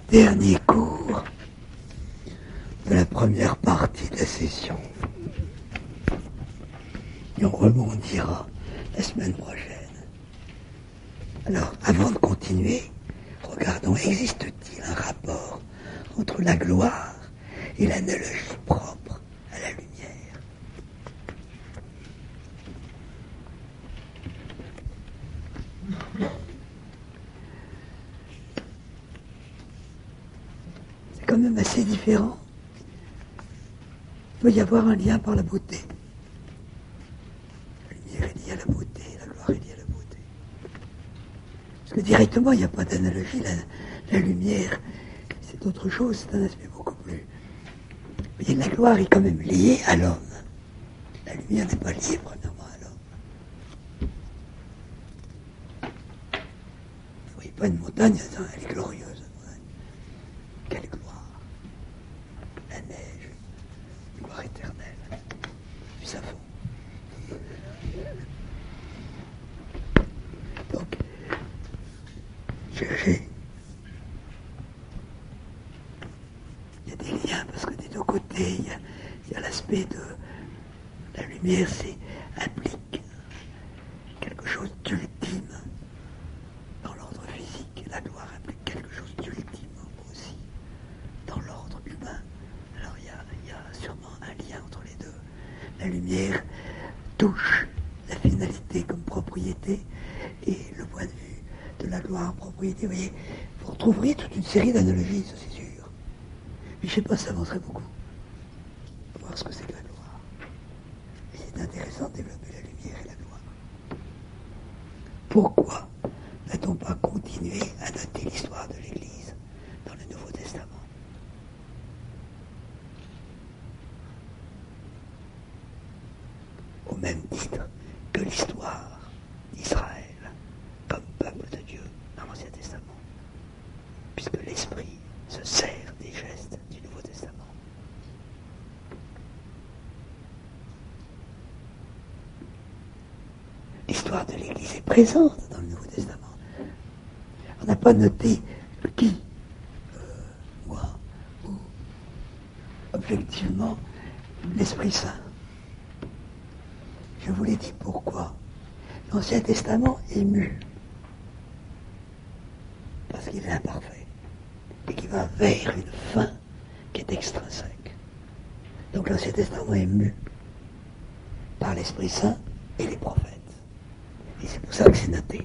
Dernier cours de la première partie de la session. Et on rebondira la semaine prochaine. Alors, avant de continuer, regardons, existe-t-il un rapport entre la gloire et l'analogie propre à la lumière? C'est quand même assez différent. Il peut y avoir un lien par la beauté. La lumière est liée à la beauté, la gloire est liée à la beauté. Parce que directement, il n'y a pas d'analogie. La lumière, c'est autre chose, c'est un aspect beaucoup plus... Mais la gloire est quand même liée à l'homme. La lumière n'est pas liée premièrement à l'homme. Vous ne voyez pas une montagne, elle est glorieuse. Quelle gloire! La neige, gloire éternelle, du savon. Donc, cherchez. Il y a des liens, parce que des deux côtés, il y a l'aspect de la lumière, c'est implique quelque chose d'ultime dans l'ordre physique. La gloire implique quelque chose d'ultime aussi dans l'ordre humain. Alors il y a sûrement un lien entre les deux. La lumière touche la finalité comme propriété et le point de vue de la gloire en propriété. Vous voyez, vous retrouverez toute une série d'analogies, ça c'est sûr. Mais je ne sais pas, ça avancerait beaucoup. Pour voir ce que c'est que la gloire. Et c'est intéressant de développer la lumière et la gloire. Pourquoi n'a-t-on pas continué à noter l'histoire de l'Église dans le Nouveau Testament? Au même titre que l'histoire d'Israël comme peuple de Dieu dans l'Ancien Testament, puisque l'Esprit se sert des gestes du Nouveau Testament. L'histoire de l'Église est présente dans le Nouveau Testament. On n'a pas noté qui, moi, ou objectivement l'Esprit Saint. Je vous l'ai dit pourquoi. L'Ancien Testament est mu. Parce qu'il est imparfait. Et qu'il va vers une fin qui est extrinsèque. Donc l'Ancien Testament est mu par l'Esprit Saint et les prophètes. Et c'est pour ça que c'est noté.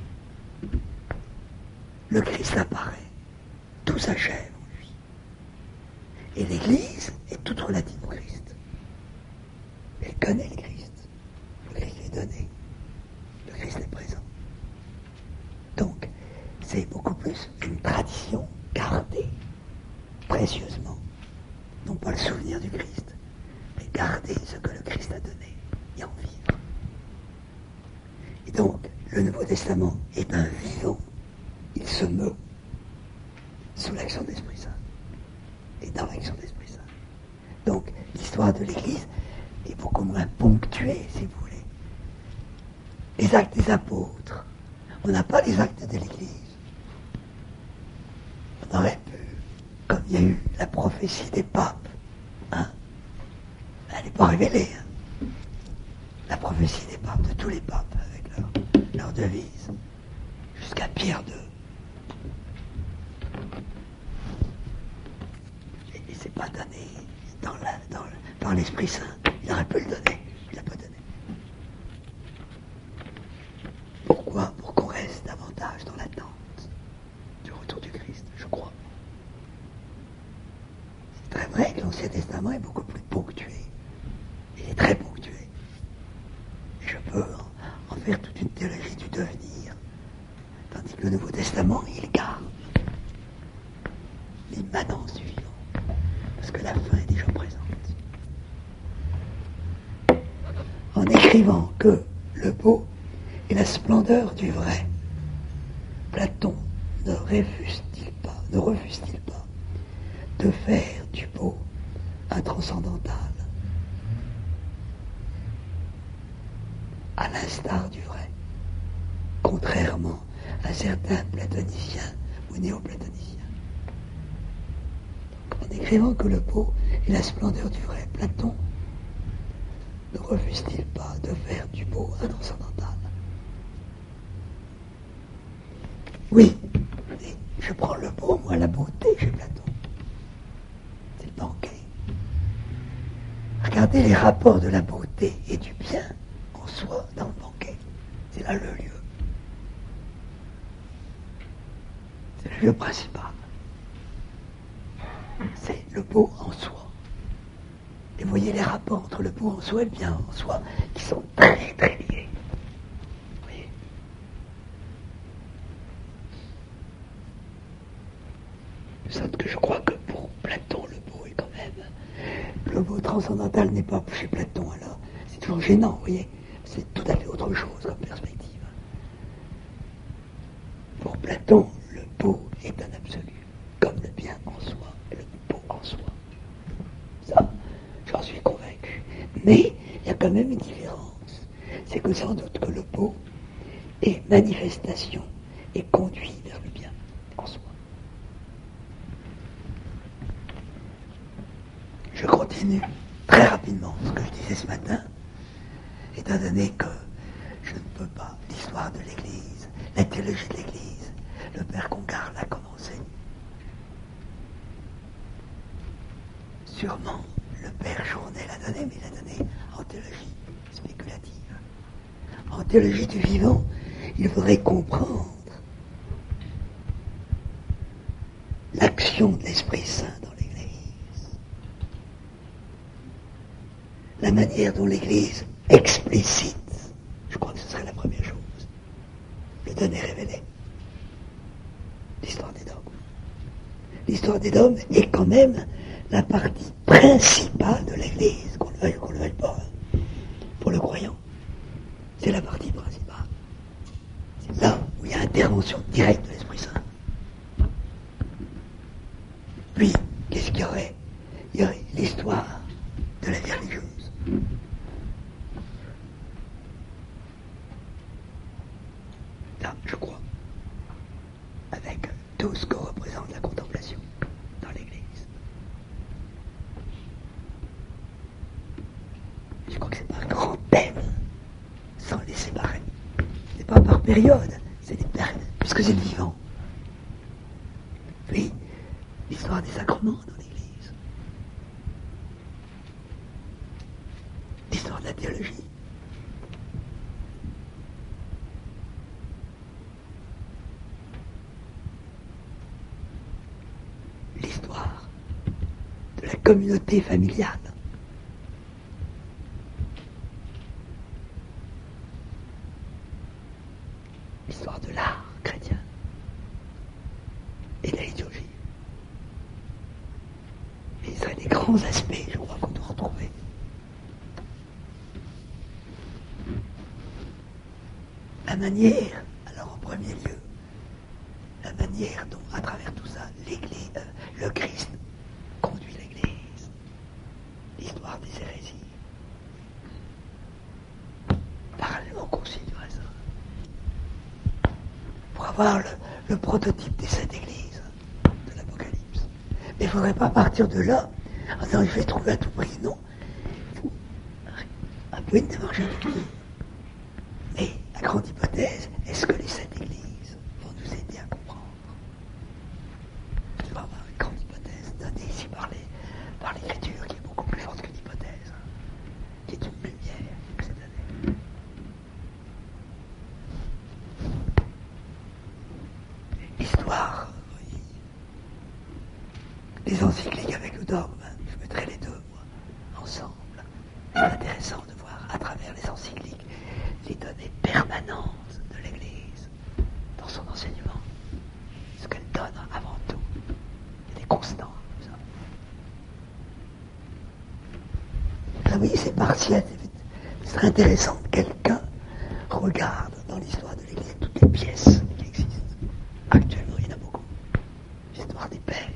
Le Christ apparaît. Tout s'achève en lui. Et l'Église est toute relative au Christ. Elle connaît le Christ. Le Christ est donné. Le Christ est présent. Donc, c'est beaucoup plus une tradition gardée précieusement. Non pas le souvenir du Christ, mais garder ce que le Christ a donné et en vivre. Et donc, le Nouveau Testament est un vivant. Il se meut sous l'action de l'Esprit Saint et dans l'action de l'Esprit Saint. Donc, l'histoire de l'Église est beaucoup moins ponctuée, si vous voulez. Les actes des apôtres, on n'a pas les actes de l'Église. On aurait pu, comme il y a eu la prophétie des papes, elle n'est pas révélée. La prophétie des papes, de tous les papes, avec leur devise, jusqu'à Pierre II. Et c'est pas donné par l'Esprit Saint. Il aurait pu le donner, il ne l'a pas donné. Pourquoi? Pour qu'on reste davantage dans l'attente du retour du Christ, je crois. C'est très vrai que l'Ancien Testament est beaucoup plus ponctué. Il est très ponctué. Et je peux en faire toute une théologie du devenir. Tandis que le Nouveau Testament, il garde l'immanence du vivant. Parce que la fin est déjà présente. En écrivant que le beau est la splendeur du vrai, Platon ne refuse-t-il pas de faire du beau un transcendantal, à l'instar du vrai, contrairement à certains platoniciens ou néoplatoniciens décrivant que le beau est la splendeur du vrai, Platon ne refuse-t-il pas de faire du beau un transcendantal? Oui, et je prends le beau, moi, la beauté chez Platon. C'est le banquet. Regardez les rapports de la beauté et du bien en soi dans le banquet. C'est là le lieu. C'est le lieu principal. C'est le beau en soi. Et vous voyez les rapports entre le beau en soi et le bien en soi qui sont très très liés. Vous voyez? De sorte que je crois que pour Platon, le beau est quand même... Le beau transcendantal n'est pas chez Platon, alors c'est toujours gênant, vous voyez. C'est tout à fait autre chose comme perspective. Pour Platon, le beau est un absolu, comme le bien en soi et le beau en soi. Ça, j'en suis convaincu. Mais il y a quand même une différence. C'est que sans doute que le beau est manifestation et conduit vers le bien en soi. Je continue très rapidement ce que je disais ce matin, étant donné que je ne peux pas, l'histoire de l'Église, la théologie de l'Église, le Père Congar l'a commencé. Sûrement, le Père Journet l'a donné, mais il l'a donné en théologie spéculative. En théologie du vivant, il faudrait comprendre l'action de l'Esprit Saint dans l'Église. La manière dont l'Église explicite, je crois que ce serait la première chose, le donner révélé. L'histoire des dogmes. L'histoire des dogmes est quand même la partie principale de l'Église, qu'on le veuille pas, pour le croyant. C'est la partie principale. C'est là où il y a intervention directe de l'Esprit Saint. Puis, qu'est-ce qu'il y aurait? Il y aurait l'histoire de la vie religieuse. Là, je crois, avec tout ce que représente la contemplation dans l'Église. Je crois que c'est pas un grand thème sans les séparer. C'est pas par période, c'est des périodes, puisque c'est le vivant. Puis, l'histoire des sacrements dans l'Église. L'histoire de la théologie. L'histoire de la communauté familiale. L'histoire de l'art chrétien et de la liturgie. Et ce seraient des grands aspects, je crois, qu'on doit retrouver. La manière, alors en premier lieu, la manière dont, à travers tout ça, l'Église, le Christ conduit l'Église, l'histoire des hérésies, parallèlement au concile du reste, pour avoir le prototype des sept églises de l'Apocalypse. Mais il ne faudrait pas partir de là en disant il faut trouver à tout prix. Non, il faut un peu une démarche individuelle. Mais la grande hypothèse, est-ce que les sept églises vont nous aider à comprendre? C'est vraiment une grande hypothèse donnée ici par l'écriture, qui est beaucoup plus forte qu'une hypothèse, qui est une lumière que c'est donné. L'histoire, oui. Les encycliques avec le dogme, je mettrai les deux, moi, ensemble. C'est intéressant de voir à travers les encycliques les données permanentes de l'Église dans son enseignement. Ce qu'elle donne avant tout. Il y a des constants, comme ça. Ah oui, c'est partiel. Ce serait intéressant que quelqu'un regarde dans l'histoire de l'Église toutes les pièces qui existent. Actuellement, il y en a beaucoup. L'histoire des pères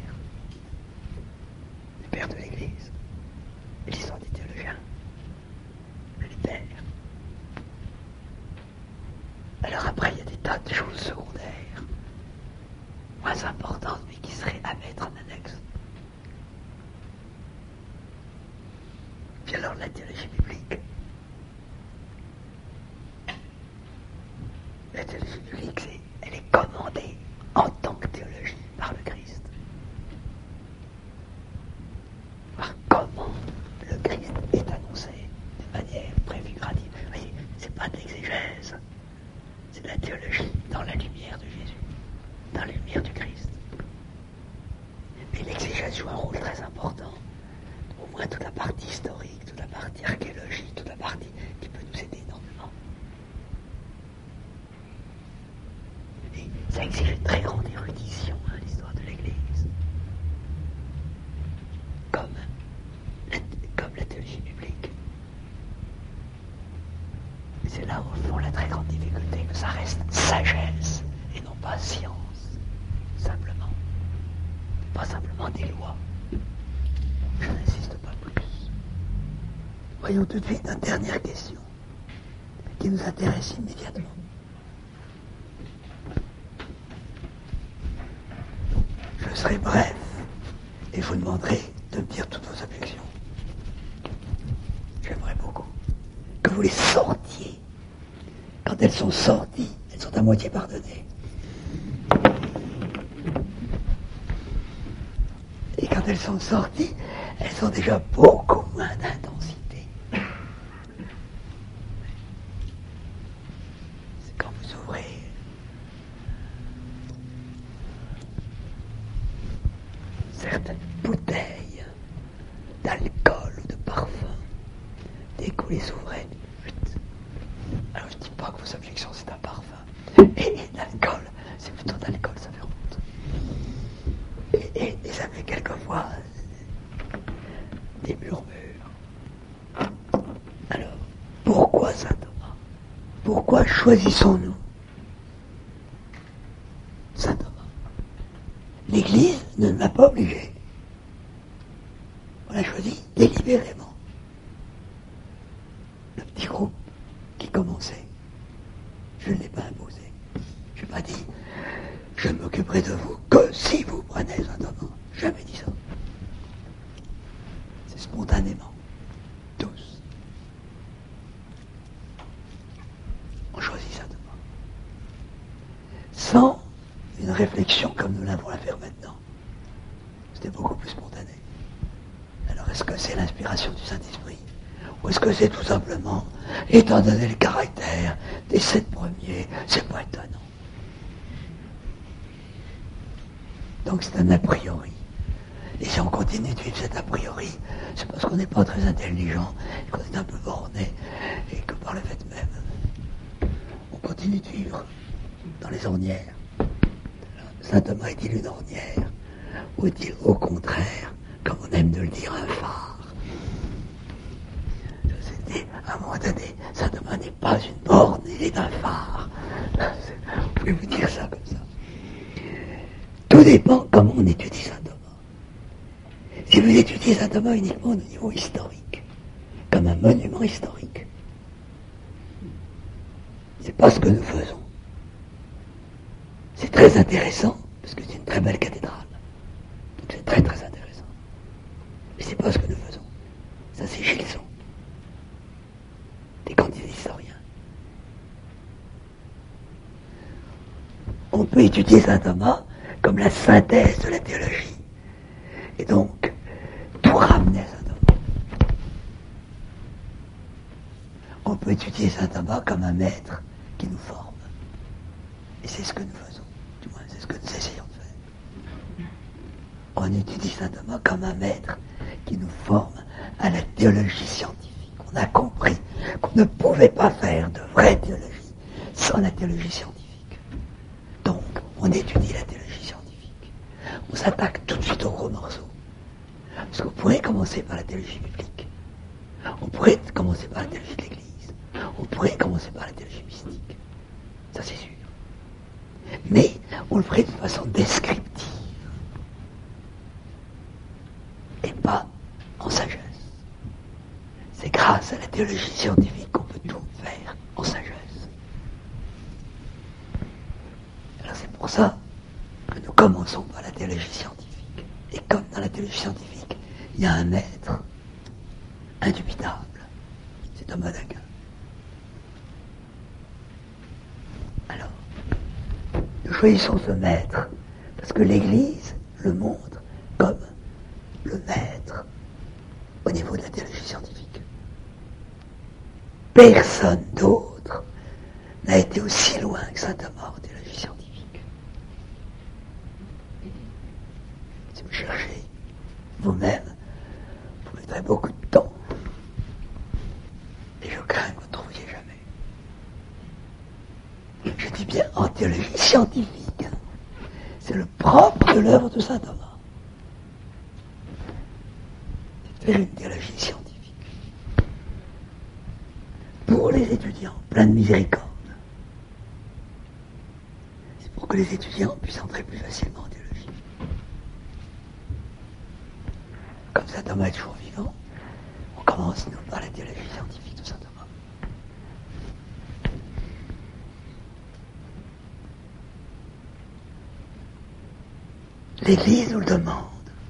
de l'Église, et l'histoire des théologiens, les pères. Alors après, il y a des tas de choses secondaires, moins importantes, mais qui seraient à mettre en annexe. de la théologie biblique. La théologie biblique, elle est commandée en tant que théologie par le Christ. Par comment le Christ est annoncé de manière préfigurative. Vous voyez, c'est pas de l'exégèse, c'est de la théologie dans la lumière de Jésus, dans la lumière du Christ. Mais l'exégèse joue un rôle très important. Au moins toute la partie historique, toute la partie archéologique, toute la partie qui peut nous aider énormément. Et ça exige une très grande érudition, l'histoire de l'Église. Comme la théologie biblique. Et c'est là, au fond, la très grande difficulté, que ça reste sagesse et non pas science. Simplement. Pas simplement des lois. Je n'insiste pas plus. Voyons tout de suite une dernière question qui nous intéresse immédiatement. Je serai bref et vous demanderez de me dire toutes vos objections. J'aimerais beaucoup que vous les sortiez. Quand elles sont sorties, elles sont à moitié pardonnées. Et quand elles sont sorties, elles ont déjà beaucoup moins d'intensité. C'est quand vous ouvrez certaines bouteilles d'alcool ou de parfum, dès que vous les ouvrez, alors je ne dis pas que vos objections c'est un parfum, et l'alcool, c'est plutôt d'alcool, ça fait honte. Et ça fait quelquefois des murmures. Alors, pourquoi Saint Thomas? Pourquoi choisissons-nous Saint Thomas? L'Église ne m'a pas obligé. On l'a choisi délibérément. Le petit groupe qui commençait, je ne l'ai pas imposé. Je n'ai pas dit, je ne m'occuperai de vous que si vous prenez Saint Thomas. Jamais dit ça. C'est spontanément. Tous. On choisit Saint Thomas. Sans une réflexion comme nous l'avons à faire maintenant. C'était beaucoup plus spontané. Alors est-ce que c'est l'inspiration du Saint-Esprit? Ou est-ce que c'est tout simplement, étant donné le caractère des 7 premiers, c'est pas étonnant. Donc c'est un a priori. Et si on continue de vivre cet a priori, c'est parce qu'on n'est pas très intelligent, et qu'on est un peu borné, et que par le fait même, on continue de vivre dans les ornières. Saint Thomas est-il une ornière, ou est-il au contraire, comme on aime de le dire, un phare? Je vous ai dit, à un moment donné, Saint Thomas n'est pas une borne, il est un phare. Vous pouvez vous dire ça comme ça. Tout dépend comment on étudie Saint Thomas. Si vous étudiez Saint Thomas uniquement au niveau historique, comme un monument historique, c'est pas ce que nous faisons. C'est très intéressant, parce que c'est une très belle cathédrale. Donc c'est très très intéressant. Mais c'est pas ce que nous faisons. Ça c'est Gilson. Des candidats historiens. On peut étudier Saint Thomas comme la synthèse de la théologie. Et donc, tout ramener à Saint Thomas. On peut étudier Saint Thomas comme un maître qui nous forme. Et c'est ce que nous faisons. Du moins, c'est ce que nous essayons de faire. On étudie Saint Thomas comme un maître qui nous forme à la théologie scientifique. On a compris qu'on ne pouvait pas faire de vraie théologie sans la théologie scientifique. Donc, on étudie la théologie scientifique. On s'attaque tout de suite aux gros morceaux. Parce qu'on pourrait commencer par la théologie biblique. On pourrait commencer par la théologie de l'Église. On pourrait commencer par la théologie mystique. Ça, c'est sûr. Mais on le ferait de façon descriptive. Et pas en sagesse. C'est grâce à la théologie scientifique qu'on peut tout faire en sagesse. Alors c'est pour ça que nous commençons par la théologie scientifique. Et comme dans la théologie scientifique, il y a un maître indubitable, choisissons ce maître parce que l'Église le montre comme le maître au niveau de la théologie scientifique. Personne d'autre n'a été aussi loin que saint Thomas en théologie scientifique. Si vous cherchez vous-même, vous mettrez beaucoup de temps. Et je crains que vous ne trouviez jamais. Je dis bien en théologie scientifique. C'est le propre de l'œuvre de saint Thomas. C'est de faire une théologie scientifique. Pour les étudiants, plein de miséricorde. C'est pour que les étudiants puissent entrer plus facilement en théologie. Comme saint Thomas est toujours vivant, on commence nous par la théologie scientifique de saint Thomas. L'Église nous le demande.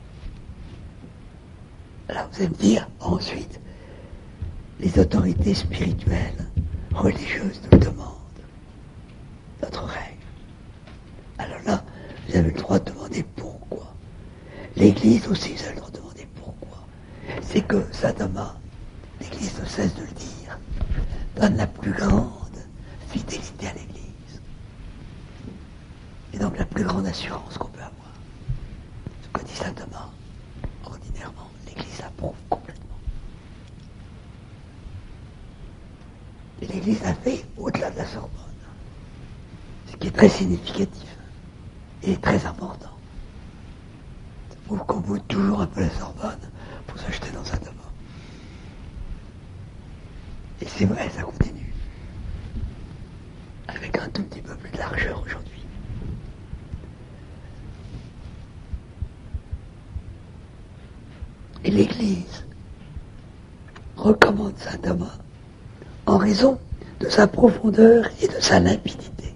Alors vous allez me dire, ensuite, les autorités spirituelles, religieuses nous le demandent. Notre règle. Alors là, vous avez le droit de demander pourquoi. L'Église aussi, vous avez le droit de demander pourquoi. C'est que saint Thomas, l'Église ne cesse de le dire, donne la plus grande fidélité à l'Église. Et donc la plus grande assurance qu'on peut avoir. Ce que dit saint Thomas, ordinairement, l'Église approuve complètement. Et l'Église a fait au-delà de la Sorbonne. Ce qui est très significatif et très important. Ça prouve qu'on boude toujours un peu la Sorbonne pour se jeter dans saint Thomas. Et c'est vrai, ça continue. Avec un tout petit peu plus de largeur aujourd'hui. Et l'Église recommande saint Thomas en raison de sa profondeur et de sa limpidité.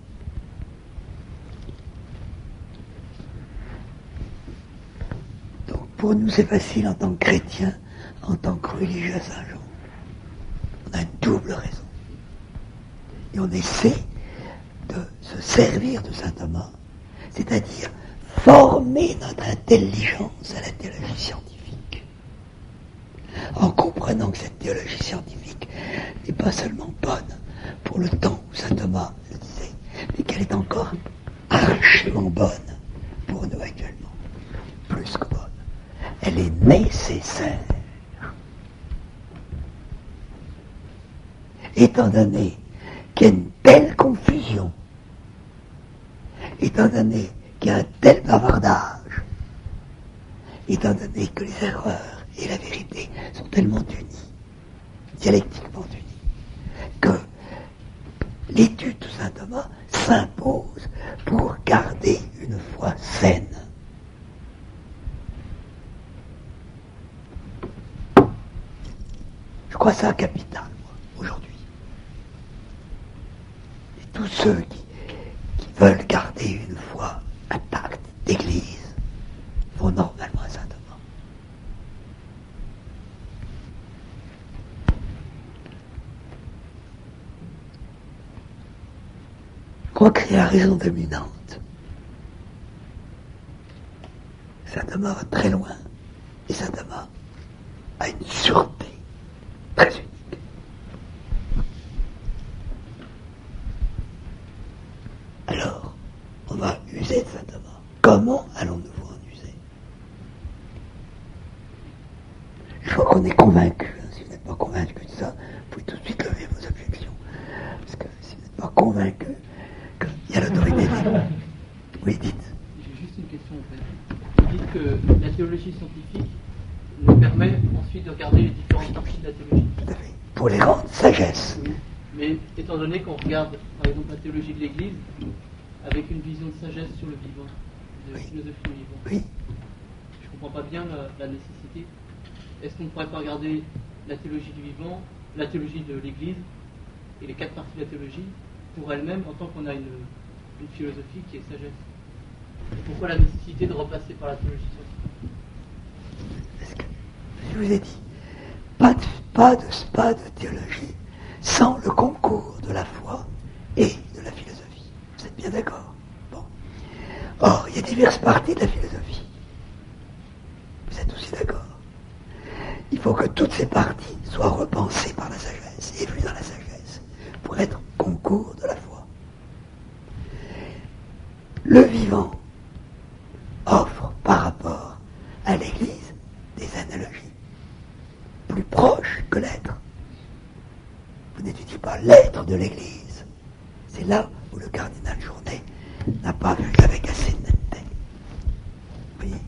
Donc pour nous c'est facile en tant que chrétiens, en tant que religieux à Saint-Jean. On a une double raison. Et on essaie de se servir de saint Thomas, c'est-à-dire former notre intelligence à la théologie scientifique. En comprenant que cette théologie scientifique n'est pas seulement bonne pour le temps où saint Thomas le disait, mais qu'elle est encore archement bonne pour nous actuellement. Plus que bonne. Elle est nécessaire. Étant donné qu'il y a une telle confusion, étant donné qu'il y a un tel bavardage, étant donné que les erreurs et la vérité sont tellement unies, dialectiquement unies, que l'étude de saint Thomas s'impose pour garder une foi saine. Je crois ça capital, moi, aujourd'hui. Et tous ceux qui veulent garder une foi intacte d'église vont normalement à saint Thomas. Je crois que c'est la raison dominante. Saint Thomas va très loin et saint Thomas a une sûreté très unique. Alors, on va user de saint Thomas. Comment allons-nous en user? Je crois qu'on est convaincu. Si vous n'êtes pas convaincu de ça, vous pouvez tout de suite lever vos objections. Parce que si vous n'êtes pas convaincu qu'il y a l'autorité divine. Oui, dites. J'ai juste une question en fait. Vous dites que la théologie scientifique nous permet ensuite de regarder les différentes parties de la théologie. Tout à fait. Pour les rendre sagesse. Oui. Mais étant donné qu'on regarde par exemple la théologie de l'Église avec une vision de sagesse sur le vivant, de philosophie du vivant, Oui. je ne comprends pas bien la nécessité. Est-ce qu'on ne pourrait pas regarder la théologie du vivant, la théologie de l'Église et les quatre parties de la théologie pour elle-même en tant qu'on a une philosophie qui est sagesse? Et pourquoi la nécessité de repasser par la théologie scientifique? Parce que je vous ai dit, pas de théologie sans le concours de la foi et de la philosophie. Vous êtes bien d'accord? Bon. diverses parties de la philosophie. Vous êtes aussi d'accord? Il faut que toutes ces parties soient repensées par la sagesse et vues dans la sagesse pour être concours de la foi. Le vivant offre par rapport à l'Église des analogies plus proches que l'être. Vous n'étudiez pas l'être de l'Église. C'est là où le cardinal Journet n'a pas vu avec assez de netteté. Vous voyez?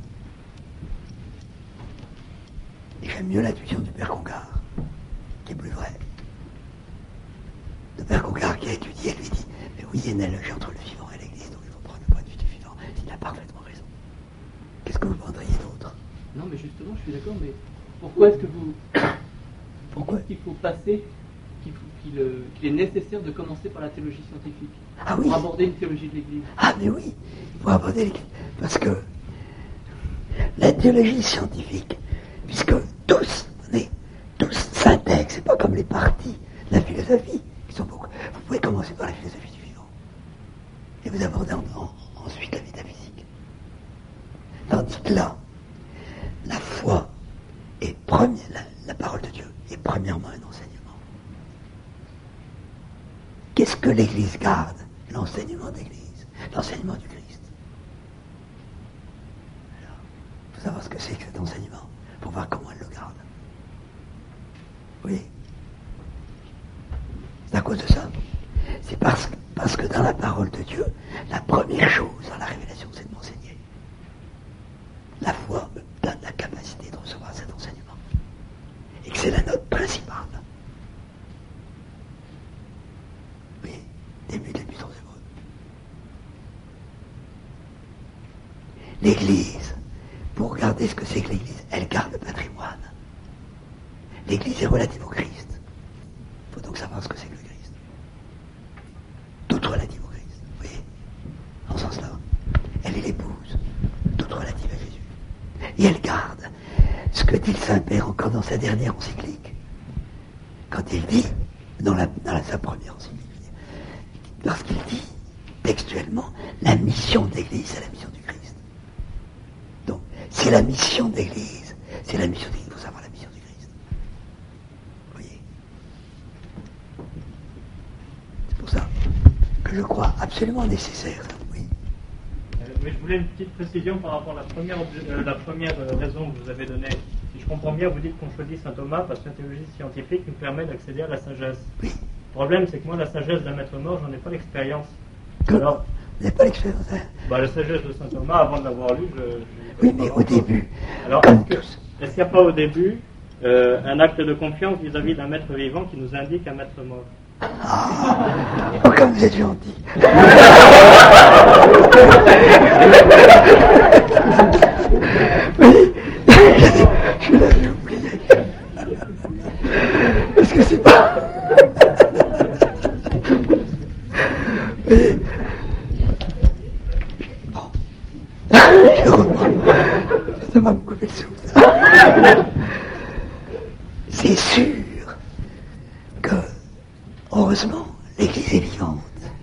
Et j'aime mieux l'intuition du père Congar, qui est plus vraie. Le père Congar qui a étudié lui dit, mais oui, il y a une analogie entre le vivant et l'Église, donc il faut prendre le point de vue du vivant. Il a parfaitement raison. Qu'est-ce que vous prendriez d'autre? Non, mais justement, je suis d'accord, mais pourquoi est-ce que vous... Pourquoi qu'il faut passer, qu'il est nécessaire de commencer par la théologie scientifique oui. Pour aborder une théologie de l'Église? Ah, mais oui, il faut aborder l'Église. Parce que la théologie scientifique, puisque tous, on est tous s'intègrent, c'est pas comme les parties de la philosophie, qui sont beaucoup. Vous pouvez commencer par la philosophie du vivant, et vous abordez ensuite la métaphysique. Tandis que là, la foi est la parole de Dieu est premièrement un enseignement. Qu'est-ce que l'Église garde? L'enseignement d'Église, l'enseignement du Christ. Il faut savoir ce que c'est que cet enseignement, pour voir comment elle le garde. Oui. C'est à cause de ça. C'est parce que dans la parole de Dieu, la première chose dans la révélation, c'est de m'enseigner. La foi me donne la capacité de recevoir cet enseignement. Et que c'est la note principale. Oui, début de l'Épître aux Hébreux. L'Église, pour regarder ce que c'est que l'Église, elle garde le patrimoine. L'Église est relative au Christ. Il faut donc savoir ce que c'est que le Christ. Toute relative au Christ. Vous voyez? En ce sens-là. Elle est l'épouse. Toute relative à Jésus. Et elle garde ce que dit le Saint-Père encore dans sa dernière encyclique. Quand il dit, dans sa première encyclique, lorsqu'il dit textuellement, la mission de l'Église, c'est la mission du Christ. Donc, c'est la mission de l'Église. C'est la mission de l'Église. Il faut savoir la mission du Christ. Vous voyez? C'est pour ça que je crois absolument nécessaire. Oui. Mais je voulais une petite précision par rapport à la première raison que vous avez donnée. Si je comprends bien, vous dites qu'on choisit saint Thomas parce que la théologie scientifique nous permet d'accéder à la sagesse. Oui. Le problème, c'est que moi, la sagesse d'un maître mort, j'en ai pas l'expérience. Alors, vous n'avez pas l'expérience, hein? La sagesse de saint Thomas, avant de l'avoir lu, oui, mais au début. Alors, est-ce qu'il n'y a pas au début un acte de confiance vis-à-vis d'un maître vivant qui nous indique un maître mort? Oh, comme vous êtes gentil. Oui, je l'avais oublié. Parce que c'est pas... Oui. Bon. Je reprends. Ça va me couper le souffle. C'est sûr que, heureusement, l'Église est vivante.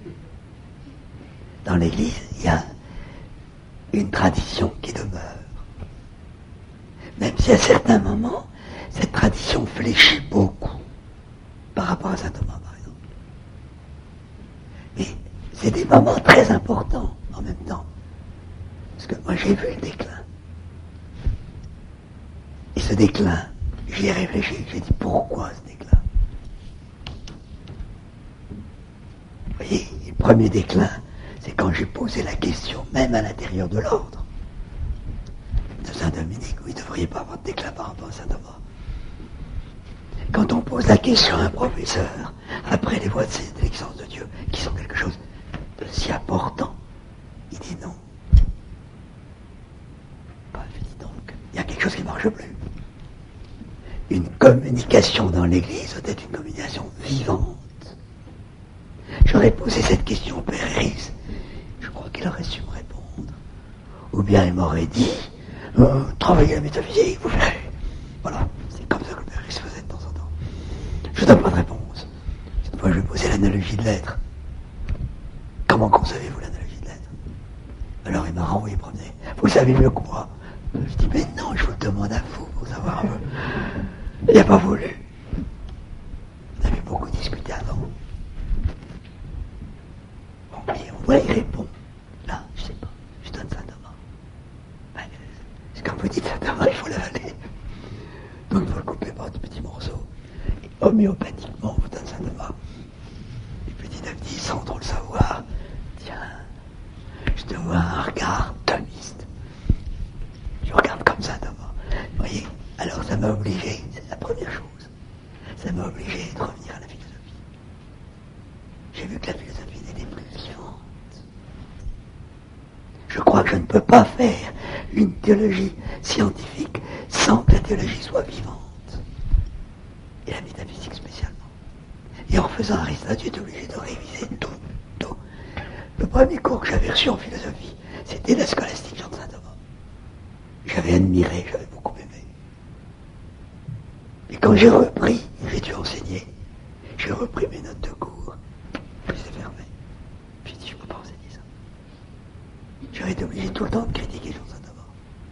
Dans l'Église, il y a une tradition qui demeure. Même si à certains moments, cette tradition fléchit beaucoup par rapport à saint Thomas, par exemple. Mais c'est des moments très importants en même temps. Parce que moi, j'ai vu le déclin. Et ce déclin, j'y ai réfléchi. J'ai dit, pourquoi ce déclin? Vous voyez, le premier déclin, c'est quand j'ai posé la question, même à l'intérieur de l'ordre de Saint-Dominique, où il ne devrait pas avoir de déclin par rapport à Saint-Thomas. Quand on pose la question à un professeur, après les voies de l'existence de Dieu, qui sont quelque chose de si important, il dit non. Je dis donc, il y a quelque chose qui ne marche plus. Une communication dans l'Église doit être une communication vivante. J'aurais posé cette question au Père Héris, je crois qu'il aurait su me répondre. Ou bien il m'aurait dit, travaillez la métaphysique, vous verrez. Voilà, c'est comme ça que le Père Héris faisait de temps en temps. Je ne donne pas de réponse. Cette fois, je vais poser l'analogie de l'être. Comment concevez-vous l'analogie de l'être? Alors il m'a renvoyé promener. Vous savez mieux que moi. Je dis, mais non, je vous le demande à vous pour savoir un peu. Il n'a pas voulu. On avait beaucoup discuté avant. Bon, et on voit, il répond. Là, je sais pas, je donne Saint-Thomas. Ben, c'est quand vous dites Saint-Thomas, il faut l'avaler. Donc il faut le couper par de petits morceaux. Et homéopathiquement, on vous donne Saint-Thomas. Et petit à petit, sans trop le savoir, tiens, je te vois un regard thomiste. Je regarde comme Saint-Thomas. Vous voyez, alors ça m'a obligé, c'est la première chose. Ça m'a obligé de revenir à la philosophie. J'ai vu que la philosophie n'était plus vivante. Je crois que je ne peux pas faire une théologie scientifique sans que la théologie soit vivante. Et la métaphysique spécialement. Et en faisant Aristote, j'étais obligé de réviser tout. Le premier cours que j'avais reçu en philosophie, c'était la scolastique Jean de Saint-Thomas. J'avais admiré, j'avais beaucoup aimé. Et quand j'ai repris, j'ai dû enseigner, j'ai repris mes notes de cours, je les ai fermées. J'ai dit, je ne peux pas enseigner ça. J'aurais été obligé tout le temps de critiquer Jean de Saint-Thomas.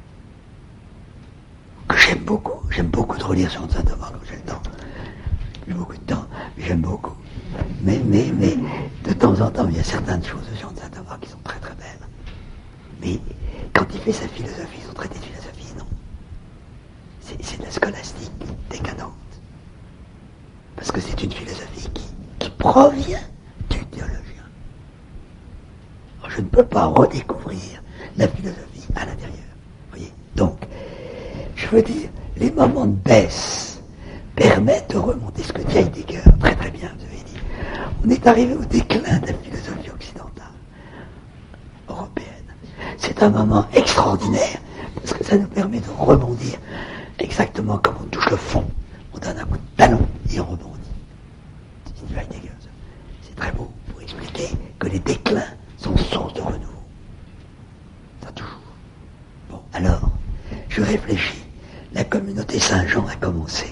Que j'aime beaucoup de relire Jean de Saint-Thomas quand j'ai le temps. J'ai beaucoup de temps, mais j'aime beaucoup. Mais, de temps en temps, il y a certaines choses de Jean de Saint-Thomas qui sont très très belles. Mais quand il fait sa philosophie, son traité de philosophie, non. C'est de la scolastique décadente. Parce que c'est une philosophie qui provient du théologien. Alors, je ne peux pas redécouvrir la philosophie à l'intérieur. Voyez. Donc, je veux dire, les moments de baisse permettent de remonter ce que dit Heidegger, très très bien, vous avez dit. On est arrivé au déclin de la philosophie occidentale, européenne. C'est un moment extraordinaire, parce que ça nous permet de rebondir exactement comme on touche le fond. On donne un coup de talon et on rebondit. C'est Heidegger. C'est très beau pour expliquer que les déclins sont source de renouveau. Ça toujours. Bon, alors, je réfléchis. La communauté Saint-Jean a commencé.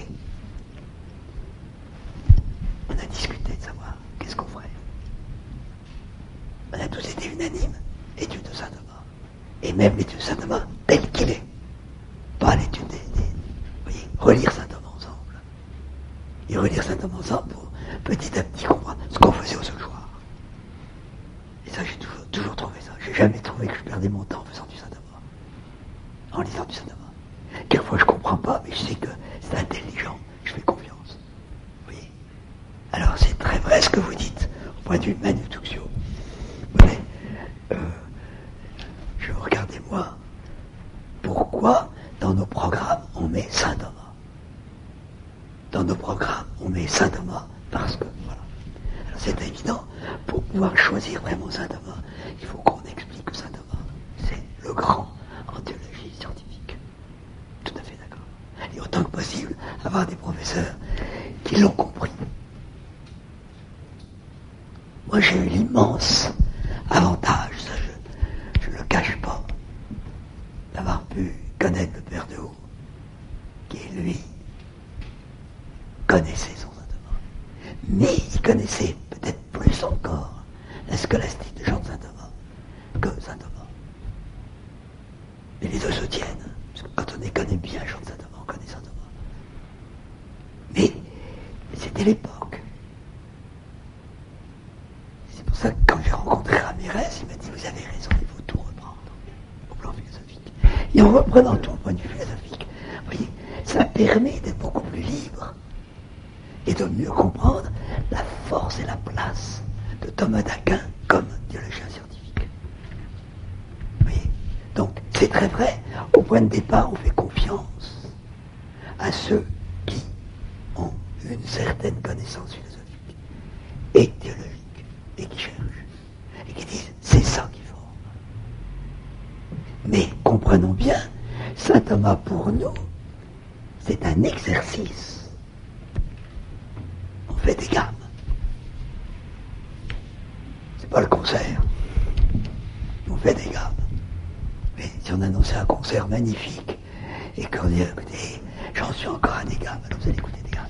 On a discuté de savoir qu'est-ce qu'on ferait. On a tous été unanimes. L'étude de Saint-Thomas. Et même l'étude de Saint-Thomas tel qu'il est. Pas l'étude des vous voyez, relire Saint-Thomas ensemble. Et relire Saint-Thomas ensemble pour petit à petit comprendre ce qu'on faisait au solchoir. Et ça, j'ai toujours trouvé ça. J'ai jamais trouvé que je perdais mon temps en faisant du Saint-Thomas. En lisant du Saint-Thomas. Quelquefois je comprends pas, mais je sais que c'est intelligent. Je fais confiance. Vous voyez. Alors c'est très vrai ce que vous dites, au point de vue Manutuxio. Vous voyez, regardez-moi, pourquoi dans nos programmes on met Saint-Thomas? Dans nos programmes on met Saint-Thomas parce que, voilà. Alors c'est évident, pour pouvoir choisir vraiment Saint-Thomas, il faut qu'on explique que Saint-Thomas, c'est le grand en théologie scientifique. Tout à fait d'accord. Et autant que possible, avoir des professeurs qui l'ont compris. Moi j'ai eu l'immense avantage, ça je ne le cache pas, d'avoir pu connaître le Père de Haut, qui lui connaissait son Saint-Thomas. Mais il connaissait peut-être plus encore la scolastique de Jean de Saint-Thomas que Saint-Thomas. Mais les deux se tiennent, parce que quand on connaît bien Jean de Saint-Thomas, on connaît Saint-Thomas. Mais c'était l'époque. C'est pour ça que quand j'ai rencontré Ramirez, il m'a dit, vous avez raison, il faut tout reprendre au plan philosophique. Et en reprenant tout au point de vue philosophique, vous voyez, ça permet d'être beaucoup plus libre et de mieux comprendre la force et la place de Thomas d'Aquin comme théologien scientifique. Vous voyez, donc c'est très vrai, au point de départ, on fait confiance à ceux qui ont une certaine connaissance philosophique et théologique, et qui cherchent, et qui disent, c'est ça qu'il faut. Mais comprenons bien, saint Thomas pour nous, c'est un exercice. On fait des gammes. C'est pas le concert. On fait des gammes. Mais si on annonçait un concert magnifique, et qu'on dit, écoutez, j'en suis encore à des gammes, alors vous allez écouter des gammes.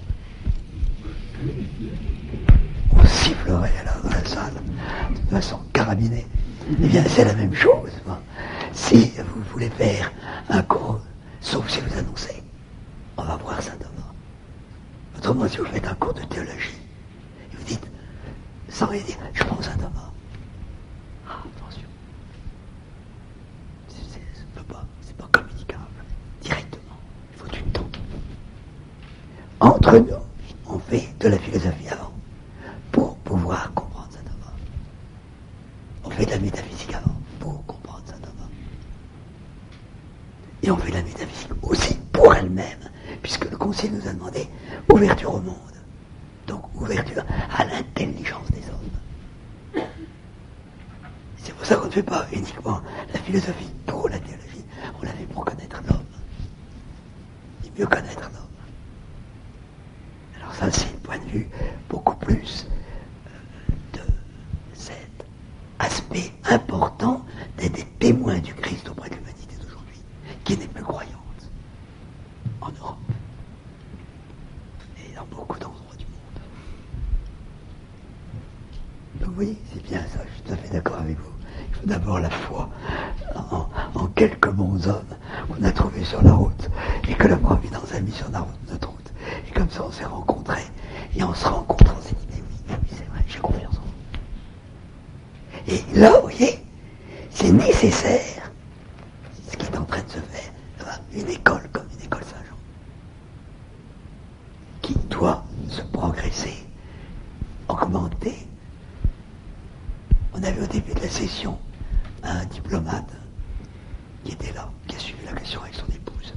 On sifflerait là dans la salle, de façon carabinée. Eh bien, c'est la même chose. Bon. Si vous voulez faire un cours, sauf si vous annoncez, on va voir Saint Thomas. Autrement, si vous faites un cours de théologie, et vous dites, sans rien dire, je prends Saint Thomas. Ah, attention. C'est pas communicable. Directement. Il faut du temps. Entre nous, on fait de la philosophie avant, pour pouvoir comprendre Saint Thomas. On fait de la métaphysique avant, pour comprendre Saint Thomas. Et on fait de la métaphysique aussi pour elle-même, puisque le Concile nous a demandé ouverture au monde. Donc ouverture à l'intelligence des hommes. C'est pour ça qu'on ne fait pas uniquement la philosophie pour la théologie, on la fait pour connaître l'homme. Et mieux connaître l'homme. Alors ça, c'est un point de vue beaucoup plus de cet aspect important d'être des témoins du Christ auprès de l'humanité d'aujourd'hui, qui n'est plus croyante en Europe et dans beaucoup d'endroits du monde. Donc oui, c'est bien ça, je suis tout à fait d'accord avec vous. Il faut d'abord la foi en quelques bons hommes qu'on a trouvés sur la route et que la Providence a mis sur la route, notre route. Et comme ça, on s'est rencontrés. Et en se rencontrant, on s'est dit, mais oui, c'est vrai, j'ai confiance en vous. Et là, vous voyez, c'est nécessaire, ce qui est en train de se faire, une école comme une école Saint-Jean, qui doit se progresser, augmenter. On avait au début de la session un diplomate qui était là, qui a suivi la question avec son épouse.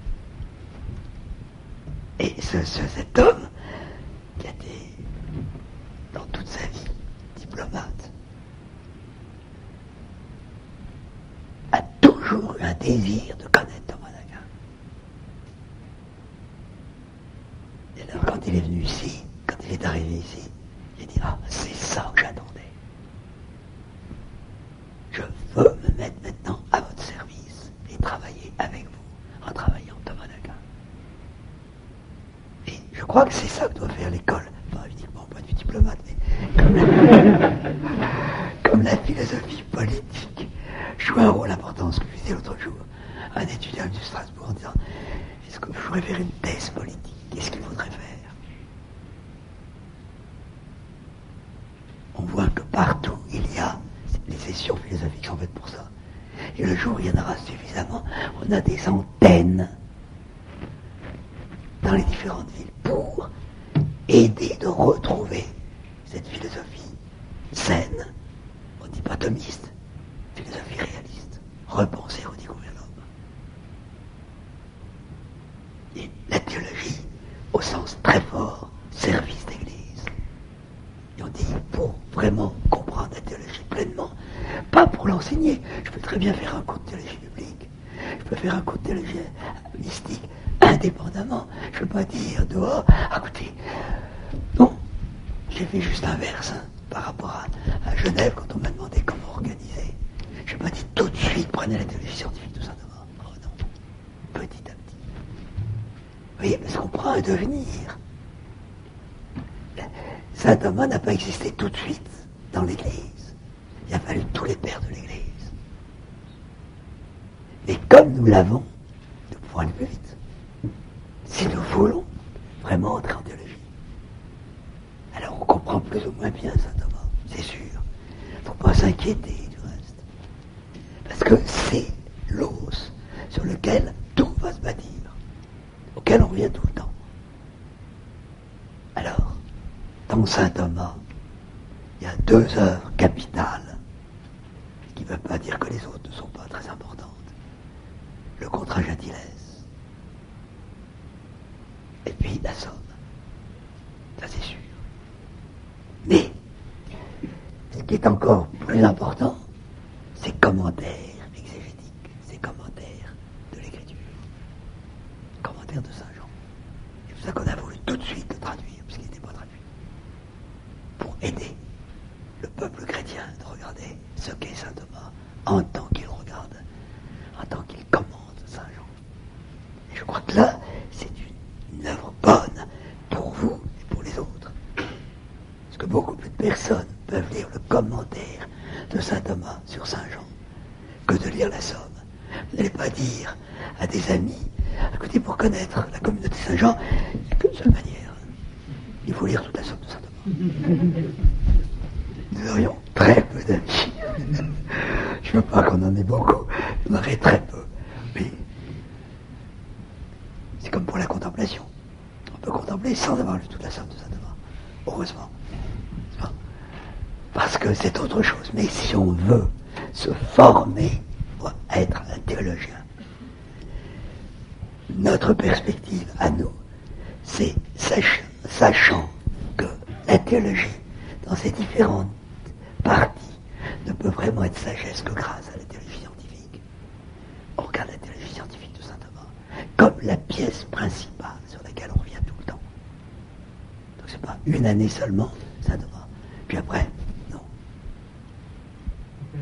Et cet homme, qui a été, dans toute sa vie, diplomate, a toujours eu un désir de connaître Thomas d'Aquin. Et alors, quand il est venu ici, quand il est arrivé ici, il a dit, ah, c'est ça que j'attendais. Je veux me mettre maintenant à votre service et travailler avec vous, en travaillant Thomas d'Aquin. Et je crois que c'est ça que doit faire l'école, pas uniquement pas du diplomate, mais comme la philosophie politique joue un rôle important. Ce que je disais l'autre jour à un étudiant de Strasbourg en disant, est-ce que je voudrais faire une thèse politique? Qu'est-ce qu'il faudrait faire? On voit que partout il y a les sessions philosophiques sont faites pour ça. Et le jour où il y en aura suffisamment, on a des antennes dans les différentes villes pour aider de retrouver cette philosophie saine, on dit pas thomiste, philosophie réaliste, repenser, redécouvrir l'homme. Et la théologie, au sens très fort, service d'église. Et on dit, pour vraiment comprendre la théologie pleinement, pas pour l'enseigner. Je peux très bien faire un cours de théologie biblique, je peux faire un cours de théologie mystique, indépendamment. Je ne peux pas dire dehors, écoutez, non, j'ai fait juste l'inverse par rapport à Genève quand on m'a demandé comment organiser. Je n'ai pas dit tout de suite, prenez la théologie scientifique, tout simplement. Oh non, petit à petit. Vous voyez, parce qu'on prend un devenir. Saint Thomas n'a pas existé tout de suite dans l'Église. Il a fallu tous les pères de l'Église. Mais comme nous l'avons, nous pouvons aller plus vite. Si nous voulons vraiment entrer en théologie. Alors on comprend plus ou moins bien Saint Thomas, c'est sûr. Il ne faut pas s'inquiéter du reste. Parce que c'est l'os sur lequel tout va se bâtir, auquel on revient tout le temps. Alors, dans Saint Thomas, il y a deux œuvres capitales, qui ne veulent pas dire que les autres ne sont pas très importantes. Le Contra Gentiles, et puis la Somme. Ça c'est sûr. Mais, ce qui est encore plus important, c'est commentaires exégétiques, c'est commentaires de l'Écriture, commentaires de Saint Jean. C'est pour ça qu'on a voulu tout de suite le traduire, puisqu'il n'était pas traduit, pour aider le peuple chrétien de regarder ce qu'est Saint Thomas en tant qu'il regarde, en tant qu'il commente Saint Jean. Et je crois que là, c'est une œuvre bonne pour vous et pour les autres. Parce que beaucoup plus de personnes peuvent lire le commentaire de saint Thomas sur saint Jean que de lire la Somme. Vous n'allez pas dire à des amis, écoutez, pour connaître la communauté Saint-Jean, il n'y a qu'une seule manière. Il faut lire toute la Somme de saint Thomas. Nous aurions très peu d'amis. Je ne veux pas qu'on en ait beaucoup, on en aurait très peu. Mais c'est comme pour la contemplation. On peut contempler sans avoir lu toute la Somme de saint Thomas. Heureusement. Parce que c'est autre chose. Mais si on veut se former pour être un théologien, notre perspective à nous, c'est sachant que la théologie, dans ses différentes parties, ne peut vraiment être sagesse que grâce à la théologie scientifique. On regarde la théologie scientifique de saint Thomas comme la pièce principale sur laquelle on revient tout le temps. Donc c'est pas une année seulement, saint Thomas. Puis après, non. Tout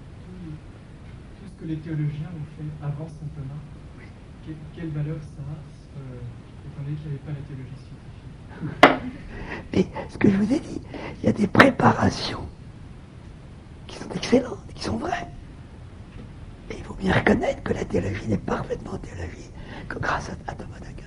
ce que les théologiens ont fait avant saint Thomas, quelle valeur ça a, étant donné qu'il n'y avait pas la théologie scientifique? Mais ce que je vous ai dit, il y a des préparations qui sont excellentes, qui sont vraies. Et il faut bien reconnaître que la théologie n'est parfaitement théologie que grâce à Thomas d'Aquin.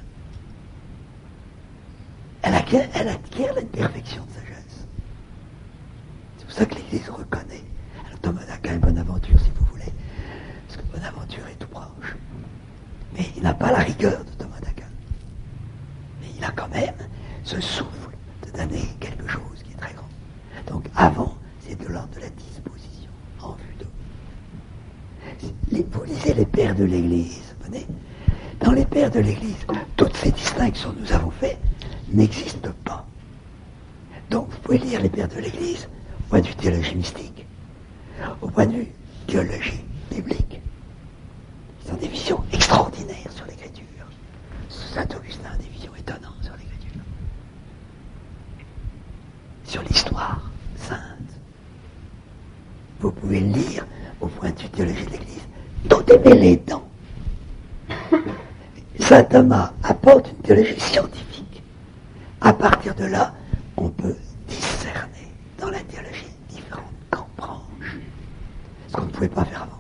Elle acquiert la perfection de sagesse. C'est pour ça que l'Église reconnaît. Alors Thomas d'Aquin et Bonaventure, si vous voulez, parce que Bonaventure est tout proche. Mais il n'a pas la rigueur de Thomas d'Aquin. Mais il a quand même ce souffle de donner quelque chose qui est très grand. Donc avant, c'est de l'ordre de la disposition, en vue d'eux. Vous lisez les pères de l'Église, vous voyez, dans les pères de l'Église, toutes ces distinctions que nous avons faites n'existent pas. Donc vous pouvez lire les pères de l'Église au point de vue théologie mystique, au point de vue théologie biblique. Ils ont des visions extraordinaires sur l'Écriture. Saint Augustin a des visions étonnantes sur l'Écriture. Sur l'histoire sainte. Vous pouvez lire au point de vue théologie de l'Église. Tout est mêlé dedans. Saint Thomas apporte une théologie scientifique. À partir de là, on peut discerner dans la théologie différentes branches. Ce qu'on ne pouvait pas faire avant.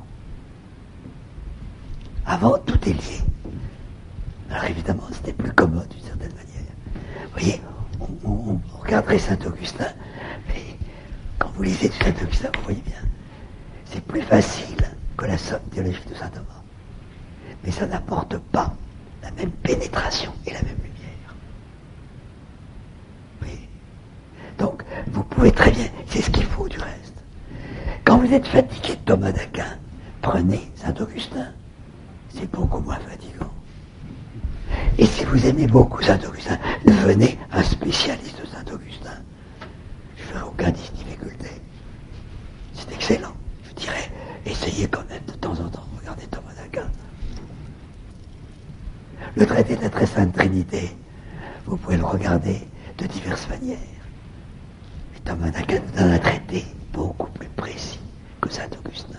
Avant, tout est lié. Alors évidemment, c'était plus commode d'une certaine manière. Vous voyez, on regarderait Saint-Augustin, mais quand vous lisez du Saint-Augustin, vous voyez bien, c'est plus facile que la somme théologique de Saint-Thomas. Mais ça n'apporte pas la même pénétration et la même lumière. Oui. Donc, vous pouvez très bien, c'est ce qu'il faut du reste. Quand vous êtes fatigué de Thomas d'Aquin, prenez Saint-Augustin. C'est beaucoup moins fatigant. Et si vous aimez beaucoup Saint-Augustin, devenez un spécialiste de Saint-Augustin. Je ne ferai aucune difficulté. C'est excellent. Je dirais, essayez quand même de temps en temps de regarder Thomas d'Aquin. Le traité de la très sainte Trinité, vous pouvez le regarder de diverses manières. Et Thomas d'Aquin nous donne un traité beaucoup plus précis que Saint-Augustin.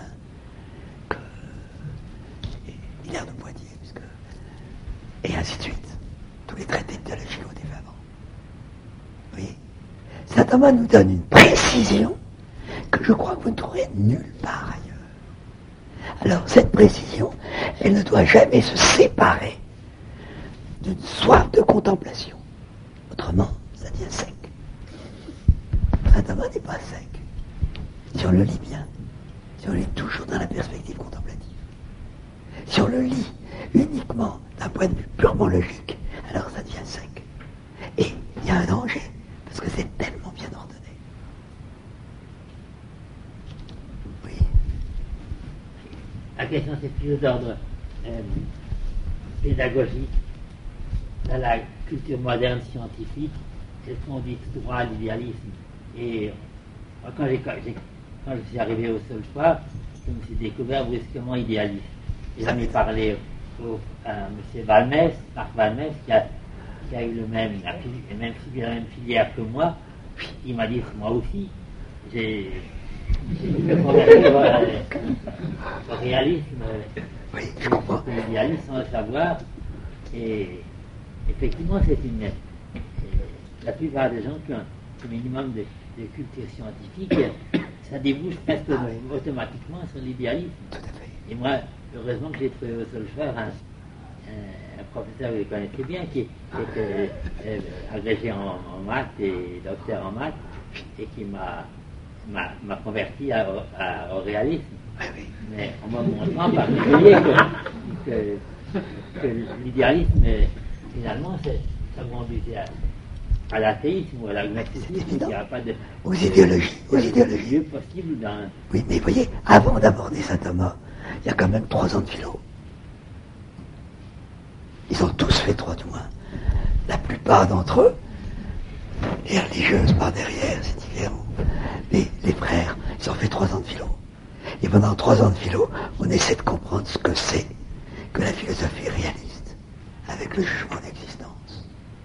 Hilaire de Poitiers, et ainsi de suite. Tous les traités de théologie ont été faits avant. Oui. Saint Thomas nous donne une précision que je crois que vous ne trouverez nulle part ailleurs. Alors, cette précision, elle ne doit jamais se séparer d'une soif de contemplation. Autrement, ça devient sec. Saint Thomas n'est pas sec. Si on le lit bien, si on le lit toujours dans la perspective contemplative. Si on le lit uniquement d'un point de vue purement logique, alors ça devient sec. Et il y a un danger, parce que c'est tellement bien ordonné. Oui. La question, c'est plus d'ordre pédagogique. Dans la culture moderne scientifique, c'est ce qu'on dit tout droit à l'idéalisme. Et quand je suis arrivé au Solchois, je me suis découvert brusquement idéaliste. Et j'en ai parlé à M. Valmès, Marc Valmès, qui a eu la même filière que moi. Il m'a dit, moi aussi, j'ai converti au réalisme, oui, je comprends. l'idéalisme sans le savoir. Et effectivement, la plupart des gens qui ont un minimum de culture scientifique ça débouche presque automatiquement sur l'idéalisme. Tout à fait. Et moi, heureusement que j'ai trouvé au Solfer un professeur que je connais très bien, qui était agrégé en maths et docteur en maths, et qui m'a converti au réalisme. Mais en me montrant en particulier que l'idéalisme, finalement, ça conduisait à l'athéisme ou à l'agnosticisme. Il n'y a pas de... Aux idéologies. lieu possible dans... Oui, mais voyez, avant d'aborder saint Thomas, il y a quand même 3 ans de philo. Ils ont tous fait 3 du moins. La plupart d'entre eux, les religieuses par derrière, c'est différent. Mais les frères, ils ont fait 3 ans de philo. Et pendant 3 ans de philo, on essaie de comprendre ce que c'est que la philosophie réaliste, avec le jugement d'existence.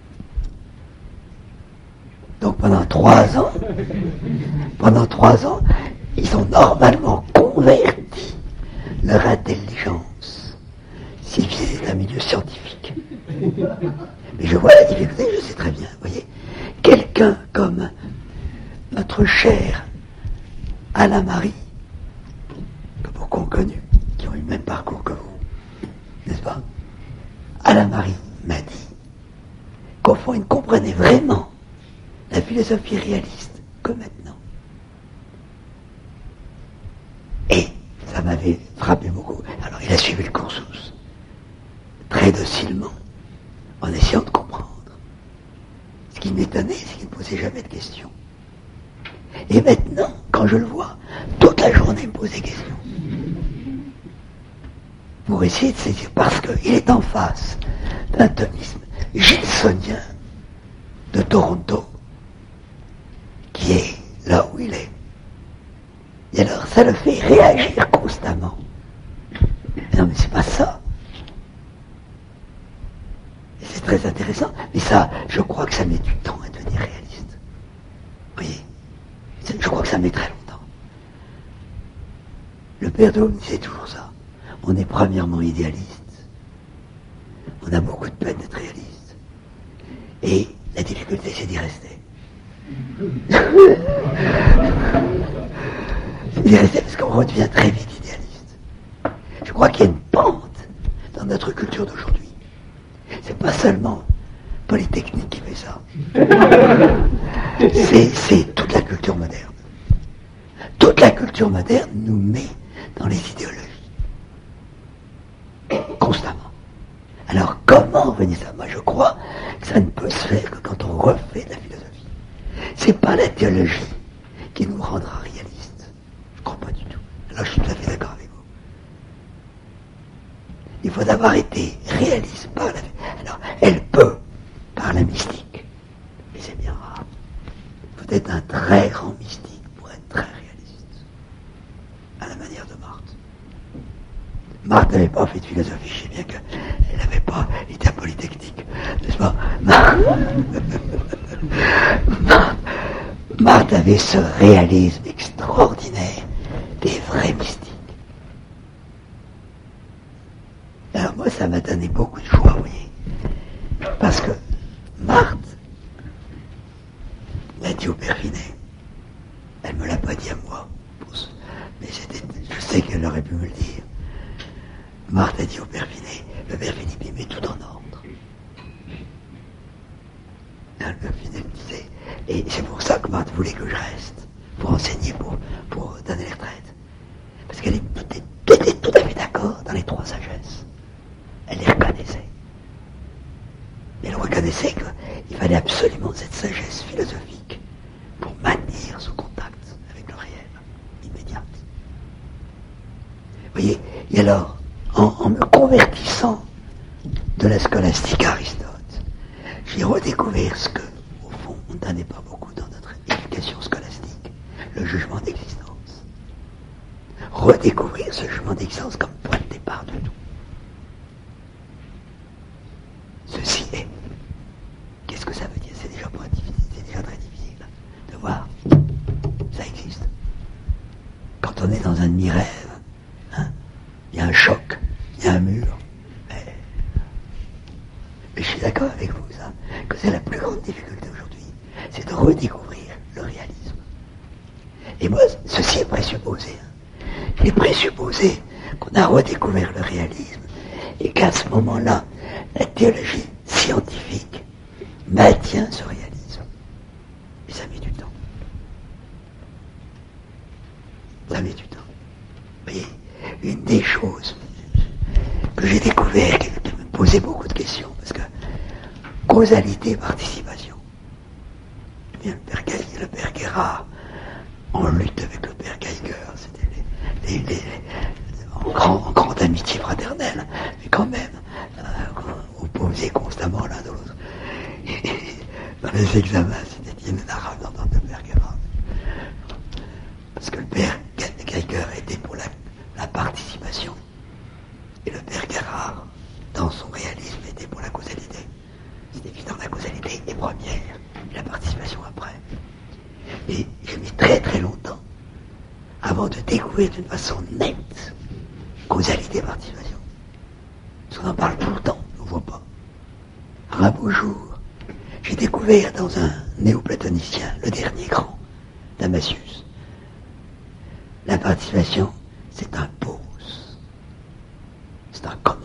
Donc pendant 3 ans, ils ont normalement converti leur intelligence, s'ils viennent d'un milieu scientifique. Mais je vois la difficulté, je sais très bien, vous voyez. Quelqu'un comme notre cher Alain Marie, que beaucoup ont connu, qui ont eu le même parcours que vous, n'est-ce pas? Alain Marie m'a dit qu'au fond, il ne comprenait vraiment la philosophie réaliste que maintenant. Et ça m'avait frappé beaucoup. Alors il a suivi le cursus, très docilement, en essayant de comprendre. Ce qui m'étonnait, c'est qu'il ne posait jamais de questions. Et maintenant, quand je le vois, toute la journée me pose des questions. Pour essayer de saisir, parce qu'il est en face d'un thomisme gilsonien de Toronto, qui est là où il est. Et alors, ça le fait réagir constamment. Non, mais c'est pas ça. Et c'est très intéressant. Mais ça, je crois que ça met du temps à devenir réaliste. Vous voyez? Je crois que ça met très longtemps. Le père de l'homme disait toujours ça. On est premièrement idéaliste. On a beaucoup de peine d'être réaliste. Et la difficulté, c'est d'y rester. D'y rester parce qu'on redevient très vite idéaliste. Je crois qu'il y a une pente dans notre culture d'aujourd'hui. C'est pas seulement Polytechnique qui fait ça. C'est toute la culture moderne. Toute la culture moderne nous met dans les idéologies. Constamment. Alors comment revenir ça? Moi je crois que ça ne peut se faire que quand on refait de la philosophie. C'est pas la théologie qui nous rendra réalistes. Je crois pas du tout. Alors je suis tout à fait d'accord avec vous. Il faut d'abord été réaliste par la... Alors elle peut par la mystique. Mais c'est bien rare. Il faut être un très grand mystique pour être très réaliste. À la manière de Marthe. Marthe n'avait pas fait de philosophie, je sais bien qu'elle n'avait pas été à Polytechnique, n'est-ce pas? Marthe avait ce réalisme extraordinaire des vrais mystiques. Alors moi, ça m'a donné beaucoup de joie, vous voyez. Parce que Marthe l'a dit au Père Finet. Elle me l'a pas dit à moi. Mais je sais qu'elle aurait pu me le dire. Marthe a dit au Père Finet, le Père Philippe, il met tout en ordre. Et le Père Finet me disait, et c'est pour ça que Marthe voulait que je reste, pour enseigner, pour donner les retraites. Parce qu'elle était tout à fait d'accord dans les 3 sagesses. Elle les reconnaissait. Elle reconnaissait qu'il fallait absolument cette sagesse philosophique pour maintenir ce contact avec le réel, immédiat. Vous voyez, et alors, en me convertissant de la scolastique à Aristote, j'ai redécouvert ce que, au fond, on ne donnait pas beaucoup dans notre éducation scolastique, le jugement d'existence. Redécouvrir ce jugement d'existence comme point de départ de tout. Ceci est. Qu'est-ce que ça veut dire? C'est déjà pas difficile, c'est déjà très difficile de voir. Ça existe. Quand on est dans un demi-rêve, hein, il y a un choc, il y a un mur. Mais je suis d'accord avec vous, ça, que c'est la plus grande difficulté aujourd'hui, c'est de redécouvrir le réalisme. Et moi, ceci est présupposé. Il est présupposé qu'on a redécouvert le réalisme et qu'à ce moment-là, la théologie scientifique maintient ce réalisme. Et ça met du temps. Ça met du temps. Vous voyez, une des choses que j'ai découvert, qui me posait beaucoup de questions, parce que causalité, participation. Eh bien, le père Guérard, en lutte avec le père Geiger, c'était en grande amitié fraternelle, mais quand même, opposés constamment l'un de l'autre. Et dans les examens, c'était inénarrable d'entendre le père Guérard. Parce que le père Geiger était pour la participation, et le père Guérard, dans son réalisme, était pour la causalité. C'est évident, la causalité est première, et la participation après. Et j'ai mis très très longtemps avant de découvrir d'une façon nette causalité et participation. Parce qu'on en parle tout le temps, on ne voit pas. Alors un beau jour, j'ai découvert dans un néoplatonicien, le dernier grand, Damascius, la participation, c'est un pause. C'est un commun.